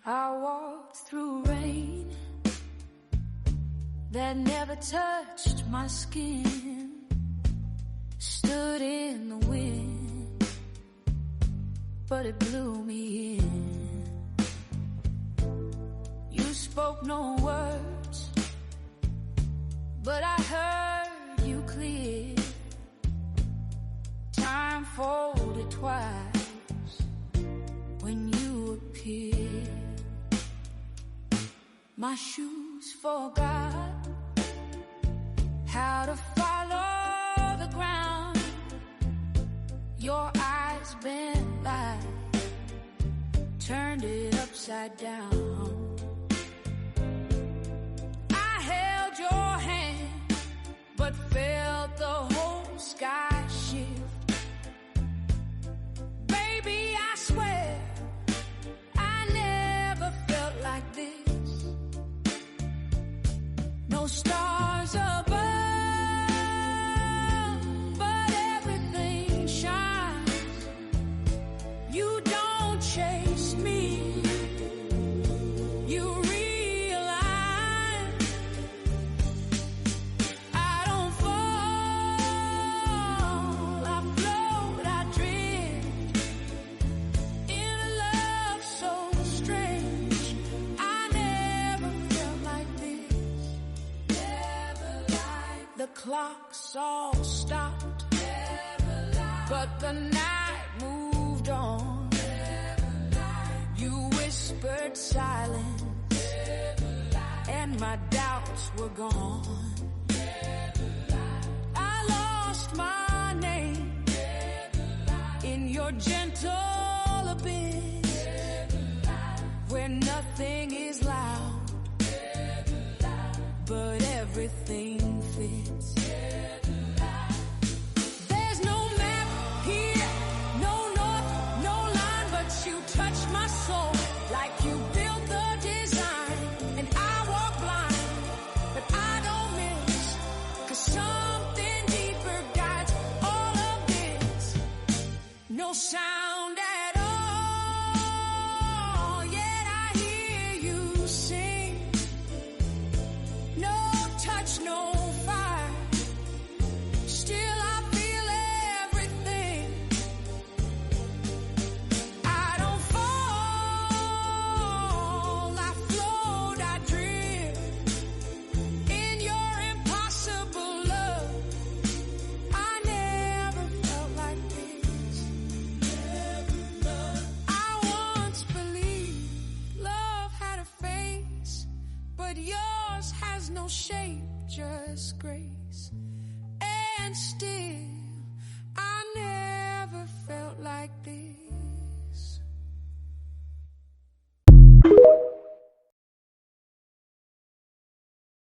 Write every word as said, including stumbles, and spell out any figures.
I walked through rain that never touched my skin, stood in the wind, but it blew me in. You spoke no words, but I heard you clear. Time folded twice when you appeared. My shoes forgot how to follow the ground. Your eyes bent like turned it upside down. I held your hand, but felt the whole sky shift. Baby, I swear I never felt like this. No stars above, but everything shines. You don't chase me, you realize I don't fall, I float, I drift in a love so strange. I never felt like this. The clocks all stopped, but the night moved on. You whispered silence, and my doubts were gone. I lost my name in your gentle abyss, where nothing is loud, but everything fits. There's no map here, no north, no line, but you touch my soul like you built the design. And I walk blind, but I don't miss, 'cause something deeper guides all of this. No sound at all, yet I hear you sing. No touch, no fire, still I feel everything. I don't fall, I float, I drift in your impossible love. I never felt like this. I once believed love had a face, but yours has no shape, just grace. And still, I never